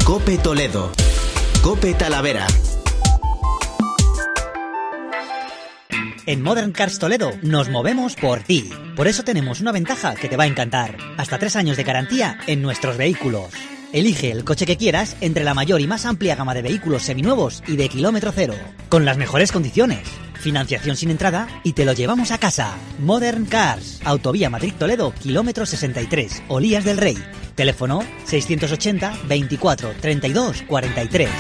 COPE Toledo. COPE Talavera. En Modern Cars Toledo nos movemos por ti. Por eso tenemos una ventaja que te va a encantar. Hasta 3 años de garantía en nuestros vehículos. Elige el coche que quieras entre la mayor y más amplia gama de vehículos seminuevos y de kilómetro cero. Con las mejores condiciones. Financiación sin entrada y te lo llevamos a casa. Modern Cars. Autovía Madrid-Toledo, kilómetro 63, Olías del Rey. Teléfono 680 24 32 43.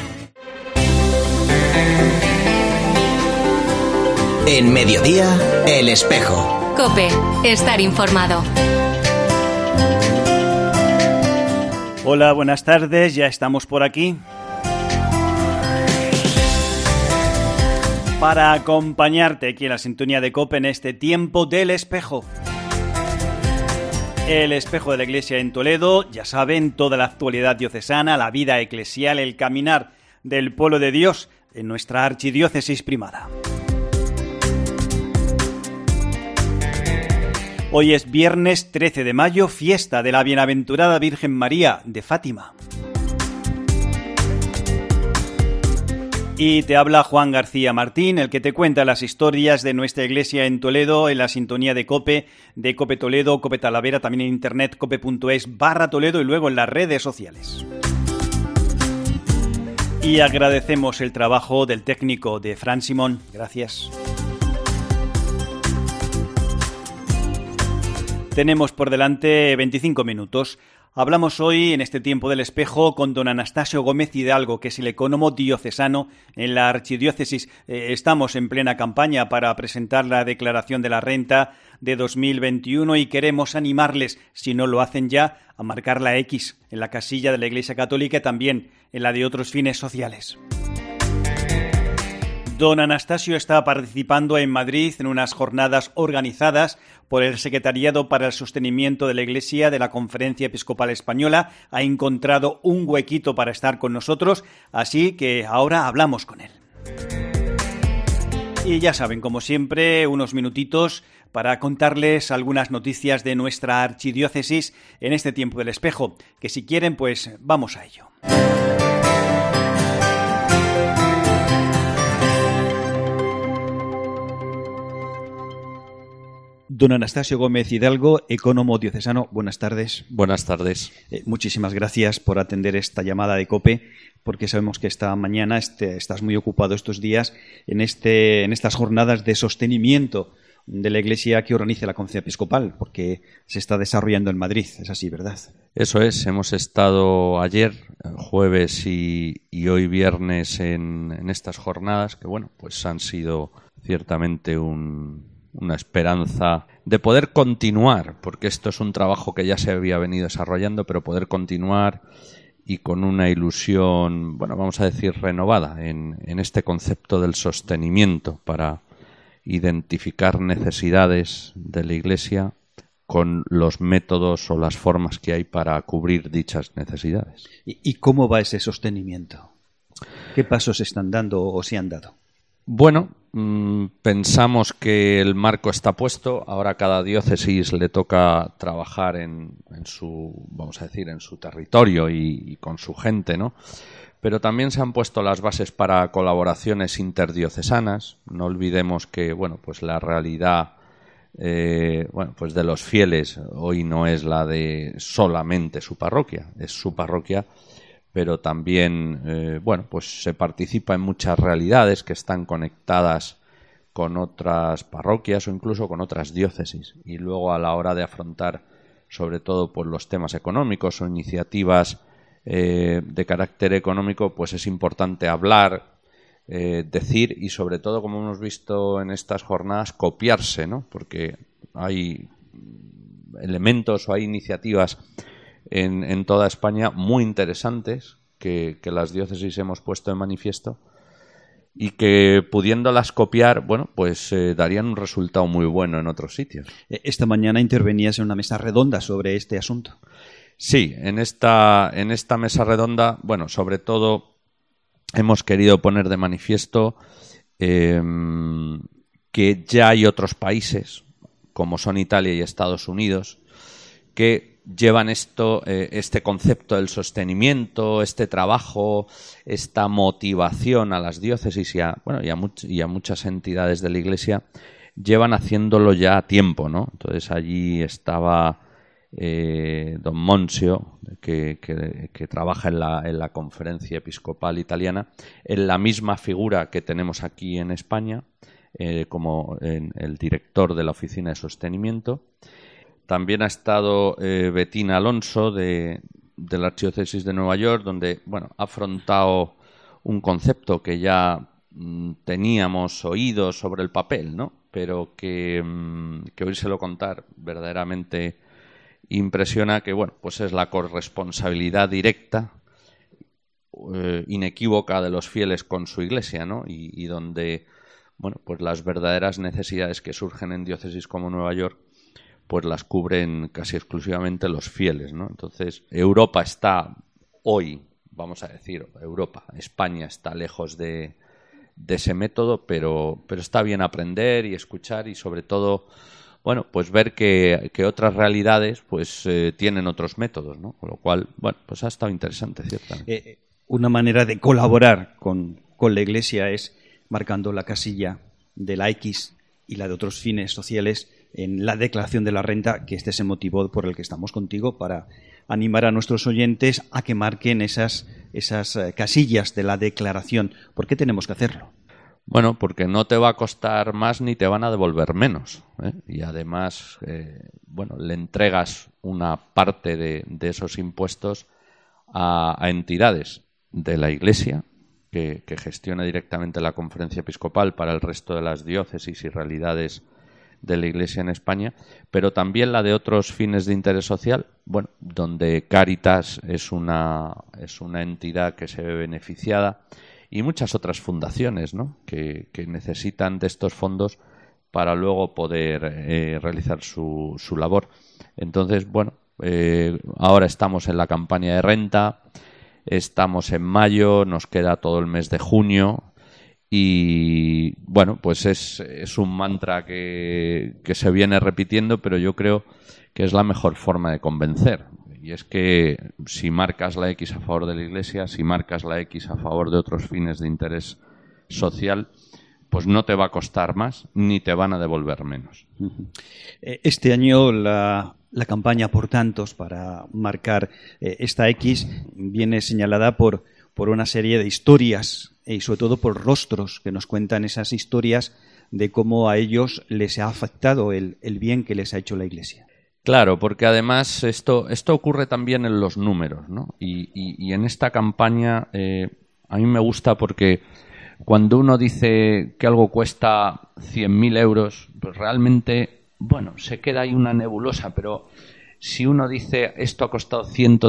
En Mediodía, El Espejo. COPE. Estar informado. Hola, buenas tardes. Ya estamos por aquí para acompañarte aquí en la sintonía de COPE en este tiempo del Espejo. El Espejo de la Iglesia en Toledo, ya saben, toda la actualidad diocesana, la vida eclesial, el caminar del pueblo de Dios en nuestra archidiócesis primada. Hoy es viernes 13 de mayo, fiesta de la Bienaventurada Virgen María de Fátima. Y te habla Juan García Martín, el que te cuenta las historias de nuestra iglesia en Toledo, en la sintonía de COPE Toledo, COPE Talavera, también en internet cope.es/Toledo y luego en las redes sociales. Y agradecemos el trabajo del técnico de Fran Simón. Gracias. Tenemos por delante 25 minutos. Hablamos hoy, en este tiempo del Espejo, con don Anastasio Gómez Hidalgo, que es el ecónomo diocesano en la archidiócesis. Estamos en plena campaña para presentar la declaración de la renta de 2021 y queremos animarles, si no lo hacen ya, a marcar la X en la casilla de la Iglesia Católica y también en la de otros fines sociales. Don Anastasio está participando en Madrid en unas jornadas organizadas por el Secretariado para el Sostenimiento de la Iglesia de la Conferencia Episcopal Española. Ha encontrado un huequito para estar con nosotros, así que ahora hablamos con él. Y ya saben, como siempre, unos minutitos para contarles algunas noticias de nuestra archidiócesis en este tiempo del Espejo, que si quieren, pues vamos a ello. Don Anastasio Gómez Hidalgo, ecónomo diocesano, buenas tardes. Buenas tardes. Muchísimas gracias por atender esta llamada de COPE, porque sabemos que esta mañana estás muy ocupado estos días en estas jornadas de sostenimiento de la Iglesia que organiza la Conferencia Episcopal, porque se está desarrollando en Madrid, es así, ¿verdad? Eso es, hemos estado ayer, jueves y hoy viernes en estas jornadas que, bueno, pues han sido ciertamente una esperanza de poder continuar, porque esto es un trabajo que ya se había venido desarrollando, pero poder continuar y con una ilusión, bueno, vamos a decir renovada en este concepto del sostenimiento para identificar necesidades de la Iglesia con los métodos o las formas que hay para cubrir dichas necesidades. ¿Y cómo va ese sostenimiento? ¿Qué pasos se están dando o se han dado? Bueno, pensamos que el marco está puesto. Ahora cada diócesis le toca trabajar en su, vamos a decir, en su territorio y con su gente, ¿no? Pero también se han puesto las bases para colaboraciones interdiocesanas. No olvidemos que, bueno, pues la realidad, pues de los fieles hoy no es la de solamente su parroquia, es su parroquia. Pero también, pues se participa en muchas realidades que están conectadas con otras parroquias o incluso con otras diócesis. Y luego a la hora de afrontar, sobre todo, pues los temas económicos o iniciativas de carácter económico, pues es importante hablar, decir y sobre todo, como hemos visto en estas jornadas, copiarse, ¿no? Porque hay elementos o hay iniciativas en toda España muy interesantes que las diócesis hemos puesto en manifiesto y que pudiéndolas copiar, bueno, pues darían un resultado muy bueno en otros sitios. Esta mañana intervenías en una mesa redonda sobre este asunto. Sí, en esta mesa redonda, bueno, sobre todo hemos querido poner de manifiesto que ya hay otros países, como son Italia y Estados Unidos, que llevan este concepto del sostenimiento, este trabajo, esta motivación a las diócesis y a muchas entidades de la Iglesia, llevan haciéndolo ya a tiempo, ¿no? Entonces allí estaba don Moncio, que trabaja en la Conferencia Episcopal Italiana, en la misma figura que tenemos aquí en España, como el director de la Oficina de Sostenimiento. También ha estado Bettina Alonso de la Archidiócesis de Nueva York, donde ha afrontado un concepto que ya teníamos oído sobre el papel, ¿no? Pero que oírselo contar verdaderamente impresiona, que pues es la corresponsabilidad directa, inequívoca de los fieles con su Iglesia, ¿no? Y donde pues las verdaderas necesidades que surgen en diócesis como Nueva York pues las cubren casi exclusivamente los fieles, ¿no? Entonces, Europa está hoy, vamos a decir, España está lejos de ese método, pero está bien aprender y escuchar y sobre todo, pues ver que otras realidades pues tienen otros métodos, ¿no? Con lo cual, pues ha estado interesante, ciertamente. Una manera de colaborar con la Iglesia es marcando la casilla de la X y la de otros fines sociales en la declaración de la renta, que este es el motivo por el que estamos contigo, para animar a nuestros oyentes a que marquen esas casillas de la declaración. ¿Por qué tenemos que hacerlo? Porque no te va a costar más ni te van a devolver menos, ¿eh? Y además, le entregas una parte de esos impuestos a entidades de la Iglesia que gestiona directamente la Conferencia Episcopal para el resto de las diócesis y realidades de la Iglesia en España, pero también la de otros fines de interés social, donde Cáritas es una entidad que se ve beneficiada, y muchas otras fundaciones, ¿no? que necesitan de estos fondos para luego poder realizar su labor. Entonces, ahora estamos en la campaña de renta, estamos en mayo, nos queda todo el mes de junio. Y pues es un mantra que se viene repitiendo, pero yo creo que es la mejor forma de convencer. Y es que si marcas la X a favor de la Iglesia, si marcas la X a favor de otros fines de interés social, pues no te va a costar más ni te van a devolver menos. Este año la campaña por tantos para marcar esta X viene señalada por una serie de historias y sobre todo por rostros que nos cuentan esas historias de cómo a ellos les ha afectado el bien que les ha hecho la Iglesia. Claro, porque además esto ocurre también en los números, ¿no? Y en esta campaña a mí me gusta porque cuando uno dice que algo cuesta 100.000 euros, pues realmente, se queda ahí una nebulosa, pero si uno dice esto ha costado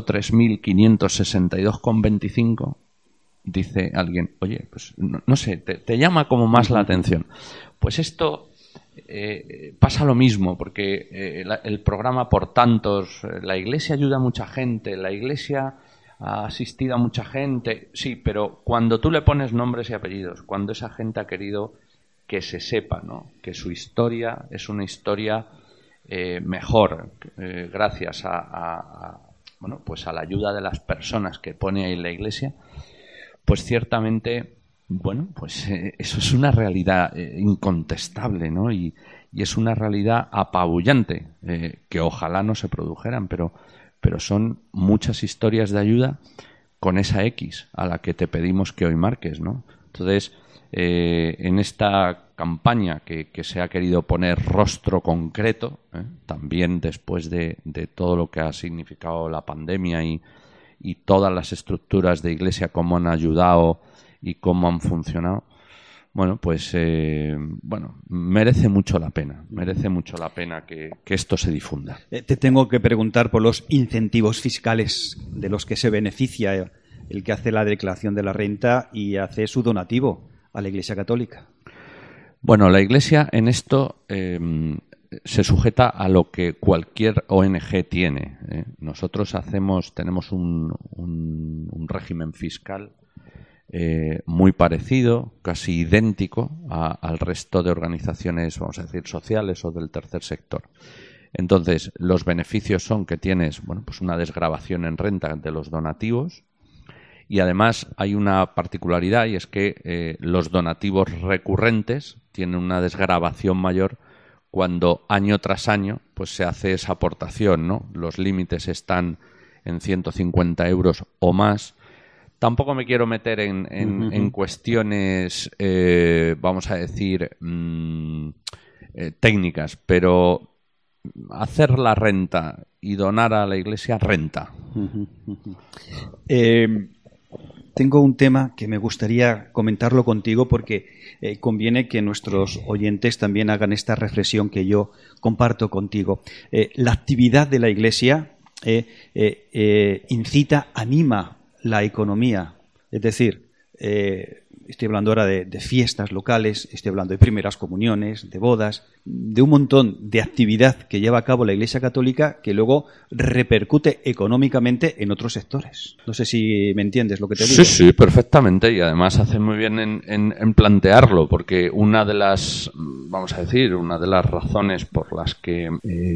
103.562,25, dice alguien, oye, pues no sé, te llama como más la atención. Pues esto pasa lo mismo, porque el programa Por Tantos, la Iglesia ayuda a mucha gente, la Iglesia ha asistido a mucha gente, sí, pero cuando tú le pones nombres y apellidos, cuando esa gente ha querido que se sepa, ¿no? Que su historia es una historia mejor, gracias a la ayuda de las personas que pone ahí la Iglesia, pues ciertamente, eso es una realidad incontestable, ¿no? Y es una realidad apabullante, que ojalá no se produjeran, pero son muchas historias de ayuda con esa X a la que te pedimos que hoy marques, ¿no? Entonces, en esta campaña que se ha querido poner rostro concreto, también después de todo lo que ha significado la pandemia y todas las estructuras de Iglesia, cómo han ayudado y cómo han funcionado, merece mucho la pena que esto se difunda. Te tengo que preguntar por los incentivos fiscales de los que se beneficia el que hace la declaración de la renta y hace su donativo a la Iglesia Católica. La Iglesia en esto se sujeta a lo que cualquier ONG tiene. Nosotros tenemos un régimen fiscal muy parecido, casi idéntico al resto de organizaciones, vamos a decir, sociales o del tercer sector. Entonces, los beneficios son que tienes, bueno, pues una desgravación en renta de los donativos, y además hay una particularidad, y es que los donativos recurrentes tienen una desgravación mayor cuando año tras año pues se hace esa aportación, ¿no? Los límites están en 150 euros o más. Tampoco me quiero meter en cuestiones, vamos a decir, técnicas, pero hacer la renta y donar a la Iglesia renta. Tengo un tema que me gustaría comentarlo contigo porque conviene que nuestros oyentes también hagan esta reflexión que yo comparto contigo. La actividad de la Iglesia incita, anima la economía. Es decir, estoy hablando ahora de fiestas locales, estoy hablando de primeras comuniones, de bodas, de un montón de actividad que lleva a cabo la Iglesia Católica que luego repercute económicamente en otros sectores. No sé si me entiendes lo que te digo. Sí, perfectamente, y además hace muy bien en plantearlo, porque una de las, vamos a decir, una de las razones por las que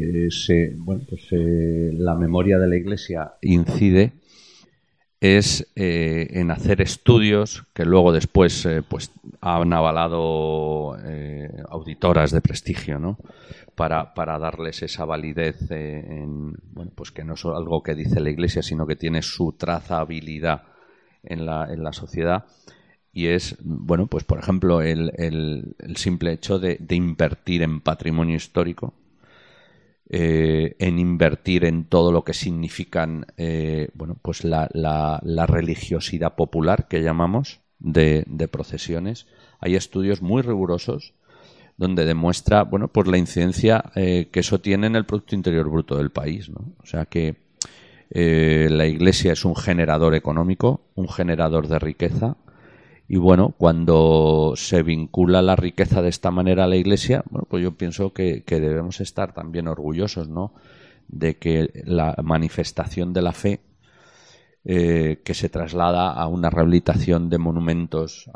la memoria de la Iglesia incide es en hacer estudios que luego después pues han avalado auditoras de prestigio, ¿no? Para darles esa validez pues que no es algo que dice la Iglesia, sino que tiene su trazabilidad en la sociedad. Y es, bueno, pues por ejemplo el simple hecho de invertir en patrimonio histórico, en invertir en todo lo que significan pues la religiosidad popular que llamamos de procesiones. Hay estudios muy rigurosos donde demuestra, bueno, pues la incidencia que eso tiene en el Producto Interior Bruto del país, ¿no? O sea que la Iglesia es un generador económico, un generador de riqueza. Y bueno, cuando se vincula la riqueza de esta manera a la Iglesia, bueno, pues yo pienso que debemos estar también orgullosos, ¿no?, de que la manifestación de la fe que se traslada a una rehabilitación de monumentos,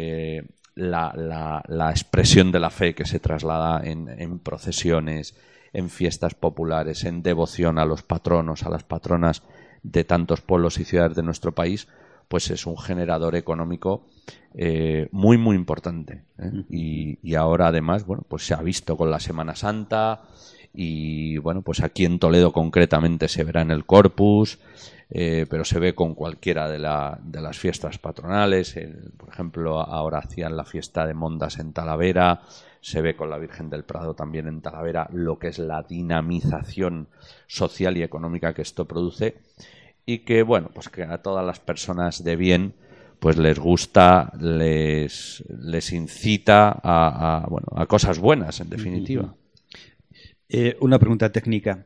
la expresión de la fe que se traslada en procesiones, en fiestas populares, en devoción a los patronos, a las patronas de tantos pueblos y ciudades de nuestro país, pues es un generador económico muy, muy importante, ¿eh? Y ahora, además, bueno, pues se ha visto con la Semana Santa y, bueno, pues aquí en Toledo concretamente se verá en el Corpus, pero se ve con cualquiera de las fiestas patronales. Por ejemplo, ahora hacían la fiesta de Mondas en Talavera, se ve con la Virgen del Prado también en Talavera, lo que es la dinamización social y económica que esto produce. Y que, bueno, pues que a todas las personas de bien pues les gusta, les incita a cosas buenas, en definitiva. Una pregunta técnica.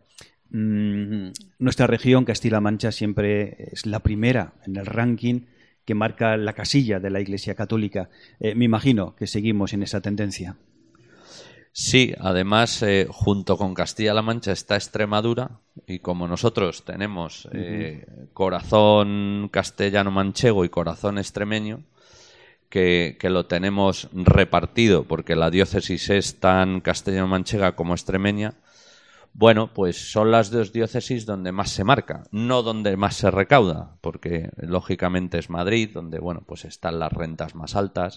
Nuestra región, Castilla-La Mancha, siempre es la primera en el ranking que marca la casilla de la Iglesia Católica. Me imagino que seguimos en esa tendencia. Sí, además, junto con Castilla-La Mancha está Extremadura, y como nosotros tenemos corazón castellano-manchego y corazón extremeño, que lo tenemos repartido porque la diócesis es tan castellano-manchega como extremeña, bueno, pues son las dos diócesis donde más se marca, no donde más se recauda, porque lógicamente es Madrid, donde, bueno, pues están las rentas más altas.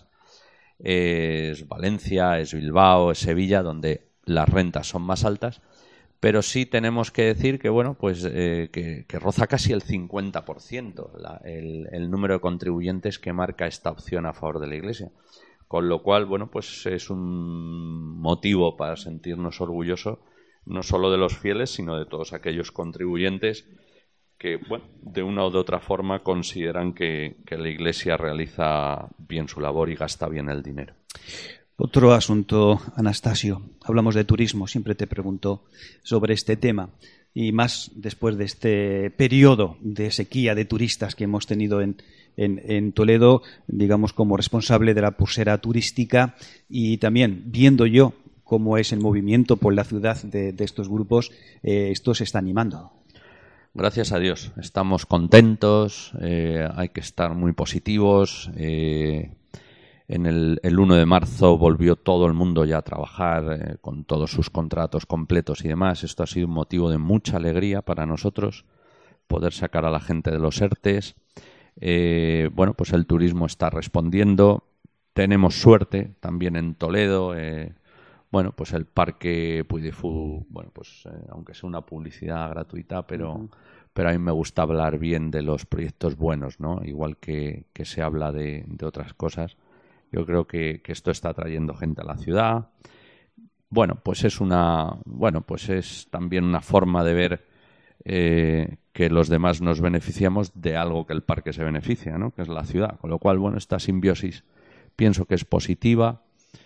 Es Valencia, es Bilbao, es Sevilla, donde las rentas son más altas, pero sí tenemos que decir que, bueno, pues que roza casi el 50% el número de contribuyentes que marca esta opción a favor de la Iglesia, con lo cual, bueno, pues es un motivo para sentirnos orgullosos no solo de los fieles, sino de todos aquellos contribuyentes que, bueno, de una o de otra forma consideran que la Iglesia realiza bien su labor y gasta bien el dinero. Otro asunto, Anastasio. Hablamos de turismo, siempre te pregunto sobre este tema. Y más después de este periodo de sequía de turistas que hemos tenido en Toledo, digamos, como responsable de la pulsera turística, y también viendo yo cómo es el movimiento por la ciudad de estos grupos, esto se está animando. Gracias a Dios, estamos contentos, hay que estar muy positivos. el 1 de marzo volvió todo el mundo ya a trabajar con todos sus contratos completos y demás. Esto ha sido un motivo de mucha alegría para nosotros, poder sacar a la gente de los ERTEs. Bueno, pues el turismo está respondiendo. Tenemos suerte también en Toledo. Bueno, pues el Parque Puy de Fou, bueno, pues aunque sea una publicidad gratuita, pero a mí me gusta hablar bien de los proyectos buenos, ¿no? Igual que se habla de otras cosas. Yo creo que esto está trayendo gente a la ciudad. Bueno, pues es también una forma de ver que los demás nos beneficiamos de algo que el parque se beneficia, ¿no? Que es la ciudad. Con lo cual, bueno, esta simbiosis pienso que es positiva.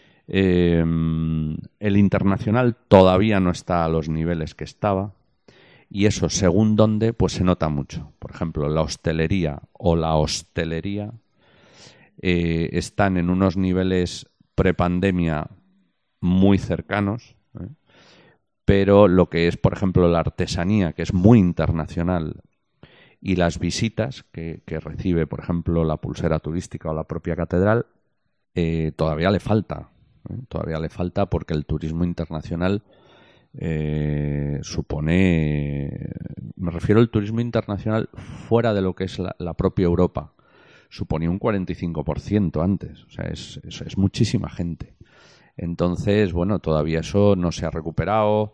El internacional todavía no está a los niveles que estaba, y eso, según dónde, pues se nota mucho. Por ejemplo, la hostelería están en unos niveles prepandemia muy cercanos, pero lo que es, por ejemplo, la artesanía, que es muy internacional, y las visitas que recibe, por ejemplo, la pulsera turística o la propia catedral, todavía le falta. Todavía le falta, porque el turismo internacional supone, me refiero al turismo internacional fuera de lo que es la propia Europa, suponía un 45% antes, o sea, es muchísima gente. Entonces, bueno, todavía eso no se ha recuperado.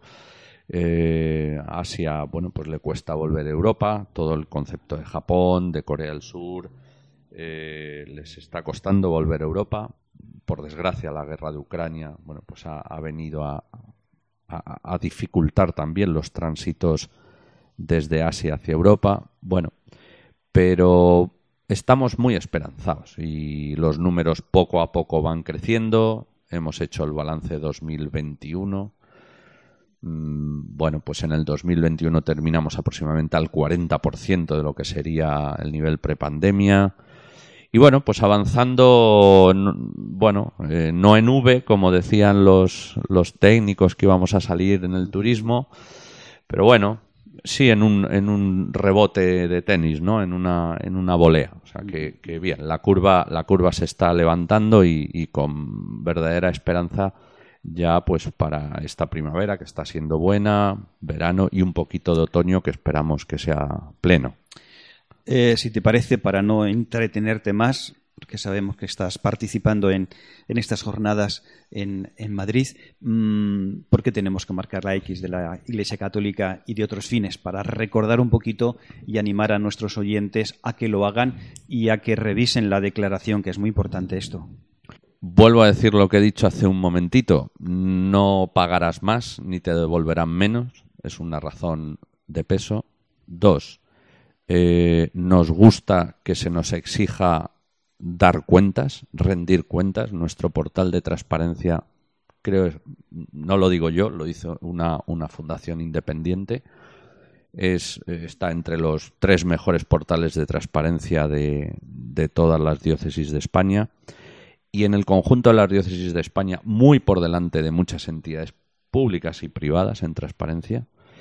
Asia, bueno, pues le cuesta volver a Europa. Todo el concepto de Japón, de Corea del Sur, les está costando volver a Europa. Por desgracia, la guerra de Ucrania, bueno, pues ha venido a dificultar también los tránsitos desde Asia hacia Europa. Bueno, pero estamos muy esperanzados y los números poco a poco van creciendo. Hemos hecho el balance 2021. Bueno, pues en el 2021 terminamos aproximadamente al 40% de lo que sería el nivel prepandemia. Y bueno, pues avanzando, bueno, no en V, como decían los técnicos que íbamos a salir en el turismo, pero bueno, sí en un rebote de tenis, ¿no? En una volea. O sea que bien, la curva se está levantando y con verdadera esperanza ya pues para esta primavera, que está siendo buena, verano y un poquito de otoño que esperamos que sea pleno. Si te parece, para no entretenerte más, porque sabemos que estás participando en estas jornadas en Madrid, ¿por qué tenemos que marcar la X de la Iglesia Católica y de otros fines? Para recordar un poquito y animar a nuestros oyentes a que lo hagan y a que revisen la declaración, que es muy importante esto. Vuelvo a decir lo que he dicho hace un momentito. No pagarás más ni te devolverán menos. Es una razón de peso. 2. Nos gusta que se nos exija dar cuentas, rendir cuentas. Nuestro portal de transparencia, creo, no lo digo yo, lo hizo una fundación independiente. Está entre los 3 mejores portales de transparencia de todas las diócesis de España. Y en el conjunto de las diócesis de España, muy por delante de muchas entidades públicas y privadas en transparencia.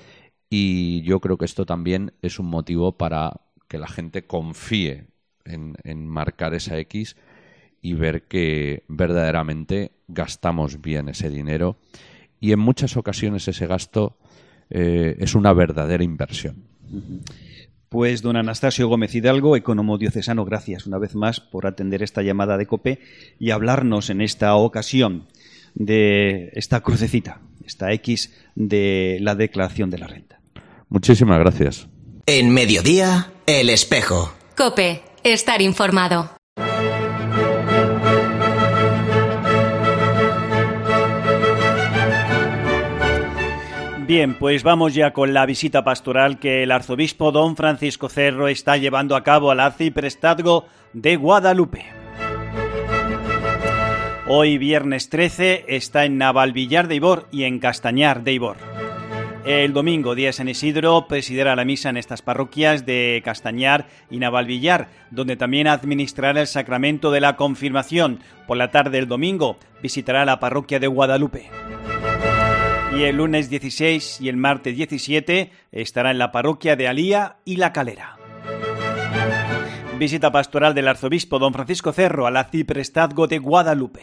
Y yo creo que esto también es un motivo para que la gente confíe en marcar esa X y ver que verdaderamente gastamos bien ese dinero. Y en muchas ocasiones ese gasto es una verdadera inversión. Pues don Anastasio Gómez Hidalgo, ecónomo diocesano, gracias una vez más por atender esta llamada de COPE y hablarnos en esta ocasión de esta crucecita, esta X de la declaración de la renta. Muchísimas gracias. En Mediodía, El Espejo. COPE, estar informado. Bien, pues vamos ya con la visita pastoral que el arzobispo don Francisco Cerro está llevando a cabo al arciprestazgo de Guadalupe. Hoy, viernes 13, está en Navalvillar de Ibor y en Castañar de Ibor. El domingo, día de San Isidro, presidirá la misa en estas parroquias de Castañar y Navalvillar, donde también administrará el sacramento de la confirmación. Por la tarde del domingo, visitará la parroquia de Guadalupe. Y el lunes 16 y el martes 17 estará en la parroquia de Alía y La Calera. Visita pastoral del arzobispo don Francisco Cerro al arciprestazgo de Guadalupe.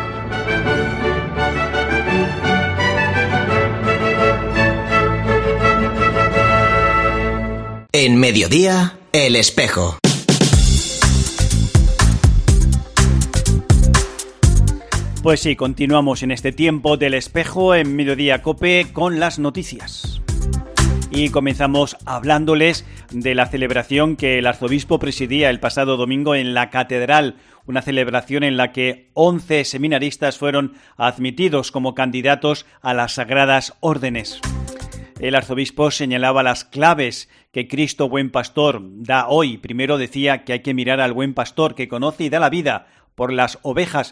En Mediodía, El Espejo. Pues sí, continuamos en este tiempo del Espejo en Mediodía Cope con las noticias. Y comenzamos hablándoles de la celebración que el arzobispo presidía el pasado domingo en la catedral, una celebración en la que 11 seminaristas fueron admitidos como candidatos a las sagradas órdenes. El arzobispo señalaba las claves que Cristo Buen Pastor da hoy. Primero decía que hay que mirar al buen pastor que conoce y da la vida por las ovejas.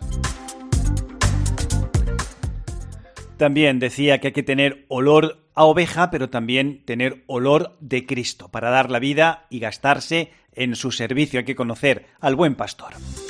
También decía que hay que tener olor a oveja, pero también tener olor de Cristo para dar la vida y gastarse en su servicio. Hay que conocer al buen pastor.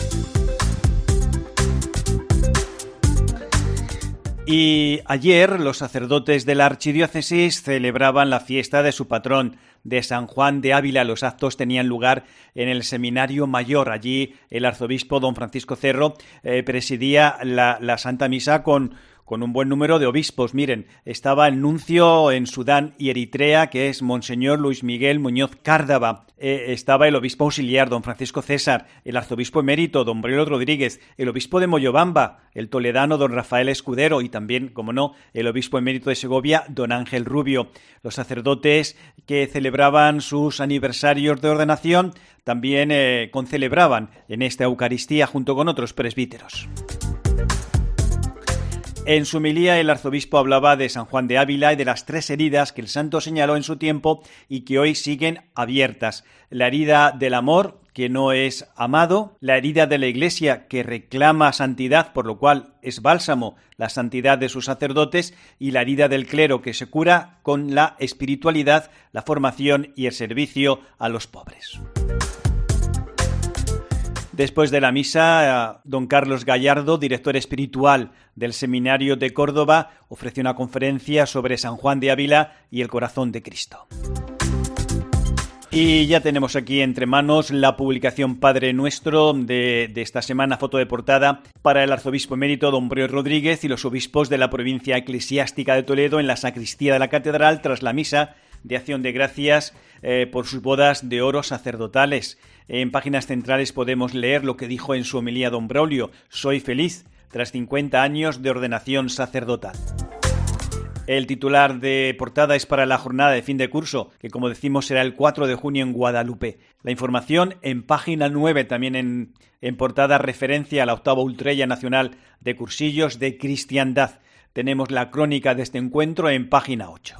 Y ayer los sacerdotes de la archidiócesis celebraban la fiesta de su patrón, de San Juan de Ávila. Los actos tenían lugar en el Seminario Mayor. Allí el arzobispo don Francisco Cerro presidía la Santa Misa con un buen número de obispos. Miren, estaba el nuncio en Sudán y Eritrea, que es Monseñor Luis Miguel Muñoz Cárdava. Estaba el obispo auxiliar, don Francisco César, el arzobispo emérito, don Brelo Rodríguez, el obispo de Moyobamba, el toledano, don Rafael Escudero, y también, como no, el obispo emérito de Segovia, don Ángel Rubio. Los sacerdotes que celebraban sus aniversarios de ordenación también concelebraban en esta Eucaristía junto con otros presbíteros. En su homilía el arzobispo hablaba de San Juan de Ávila y de las 3 heridas que el santo señaló en su tiempo y que hoy siguen abiertas. La herida del amor, que no es amado; la herida de la Iglesia, que reclama santidad, por lo cual es bálsamo la santidad de sus sacerdotes; y la herida del clero, que se cura con la espiritualidad, la formación y el servicio a los pobres. Después de la misa, don Carlos Gallardo, director espiritual del Seminario de Córdoba, ofreció una conferencia sobre San Juan de Ávila y el corazón de Cristo. Y ya tenemos aquí entre manos la publicación Padre Nuestro de esta semana, foto de portada para el arzobispo emérito don Brelo Rodríguez y los obispos de la provincia eclesiástica de Toledo en la sacristía de la catedral tras la misa de acción de gracias por sus bodas de oro sacerdotales. En páginas centrales podemos leer lo que dijo en su homilía don Braulio: soy feliz tras 50 años de ordenación sacerdotal. El titular de portada es para la jornada de fin de curso, que como decimos será el 4 de junio en Guadalupe. La información en página 9, también en portada, referencia a la 8ª Ultrella Nacional de Cursillos de Cristiandad. Tenemos la crónica de este encuentro en página 8.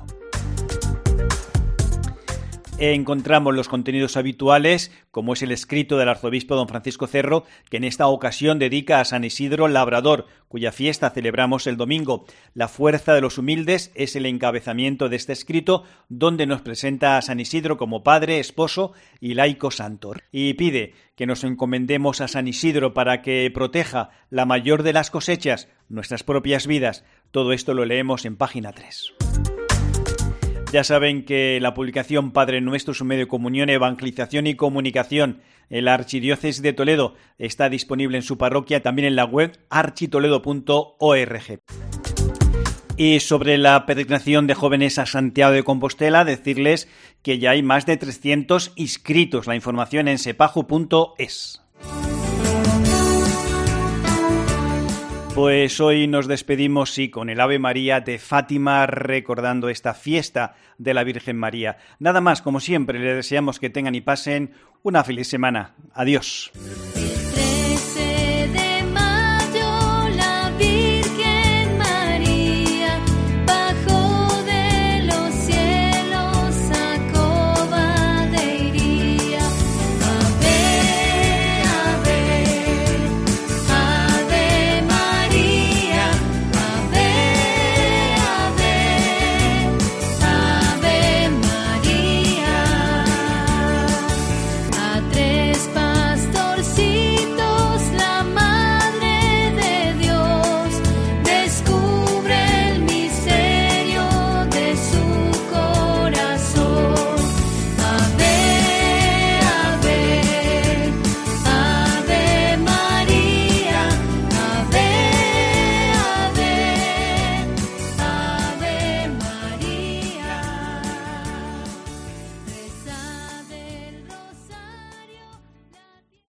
Encontramos los contenidos habituales, como es el escrito del arzobispo don Francisco Cerro, que en esta ocasión dedica a San Isidro Labrador, cuya fiesta celebramos el domingo. La fuerza de los humildes es el encabezamiento de este escrito, donde nos presenta a San Isidro como padre, esposo y laico santo. Y pide que nos encomendemos a San Isidro para que proteja la mayor de las cosechas, nuestras propias vidas. Todo esto lo leemos en página 3. Ya saben que la publicación Padre Nuestro es un medio de comunión, evangelización y comunicación. La Archidiócesis de Toledo está disponible en su parroquia, también en la web architoledo.org. Y sobre la peregrinación de jóvenes a Santiago de Compostela, decirles que ya hay más de 300 inscritos. La información en sepajo.es. Pues hoy nos despedimos, sí, con el Ave María de Fátima, recordando esta fiesta de la Virgen María. Nada más, como siempre, les deseamos que tengan y pasen una feliz semana. Adiós.